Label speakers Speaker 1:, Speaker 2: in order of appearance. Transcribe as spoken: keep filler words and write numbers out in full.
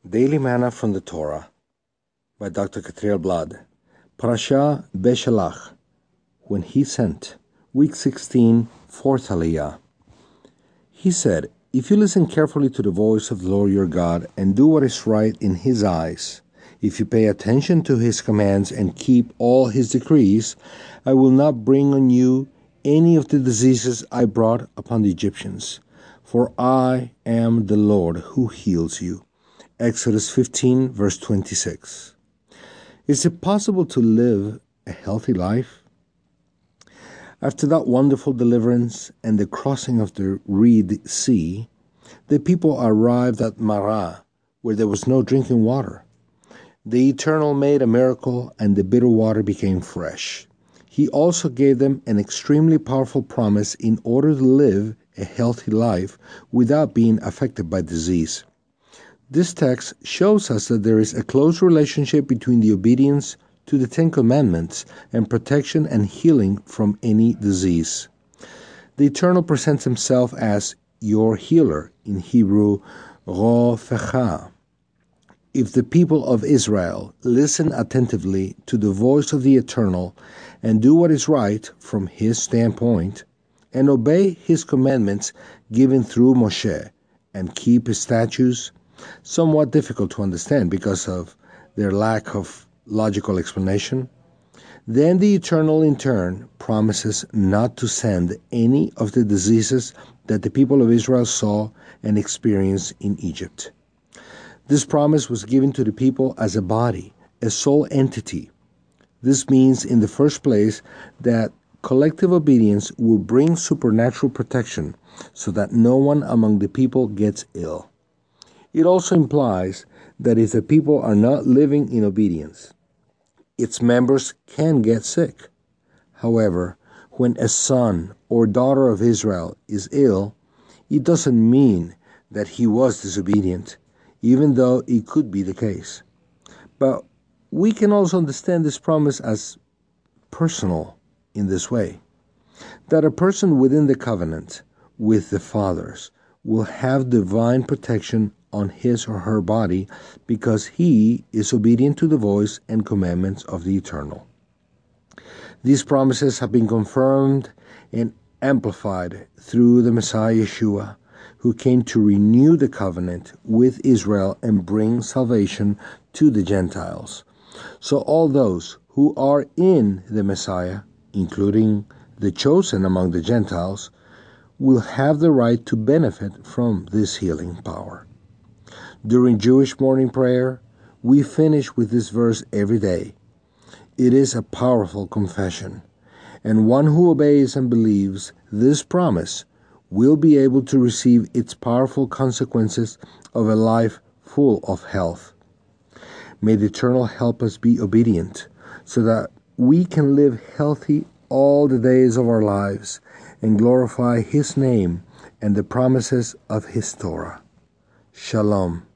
Speaker 1: Daily Manna from the Torah by Doctor Catriel Blad. Parashah Beshalach, when he sent, week sixteen, fourth Aliyah. He said, if you listen carefully to the voice of the Lord your God and do what is right in his eyes, if you pay attention to his commands and keep all his decrees, I will not bring on you any of the diseases I brought upon the Egyptians, for I am the Lord who heals you. Exodus fifteen, verse twenty-six. Is it possible to live a healthy life? After that wonderful deliverance and the crossing of the Red Sea, the people arrived at Marah, where there was no drinking water. The Eternal made a miracle, and the bitter water became fresh. He also gave them an extremely powerful promise in order to live a healthy life without being affected by disease. This text shows us that there is a close relationship between the obedience to the Ten Commandments and protection and healing from any disease. The Eternal presents himself as your healer, in Hebrew, Rofecha. If the people of Israel listen attentively to the voice of the Eternal and do what is right from his standpoint, and obey his commandments given through Moshe, and keep his statutes, somewhat difficult to understand because of their lack of logical explanation, then the Eternal in turn promises not to send any of the diseases that the people of Israel saw and experienced in Egypt. This promise was given to the people as a body, a sole entity. This means, in the first place, that collective obedience will bring supernatural protection so that no one among the people gets ill. It also implies that if the people are not living in obedience, its members can get sick. However, when a son or daughter of Israel is ill, it doesn't mean that he was disobedient, even though it could be the case. But we can also understand this promise as personal in this way, that a person within the covenant with the fathers will have divine protection on his or her body because he is obedient to the voice and commandments of the Eternal. These promises have been confirmed and amplified through the Messiah Yeshua, who came to renew the covenant with Israel and bring salvation to the Gentiles. So all those who are in the Messiah, including the chosen among the Gentiles, will have the right to benefit from this healing power. During Jewish morning prayer, we finish with this verse every day. It is a powerful confession, and one who obeys and believes this promise will be able to receive its powerful consequences of a life full of health. May the Eternal help us be obedient so that we can live healthy all the days of our lives and glorify His name and the promises of His Torah. Shalom.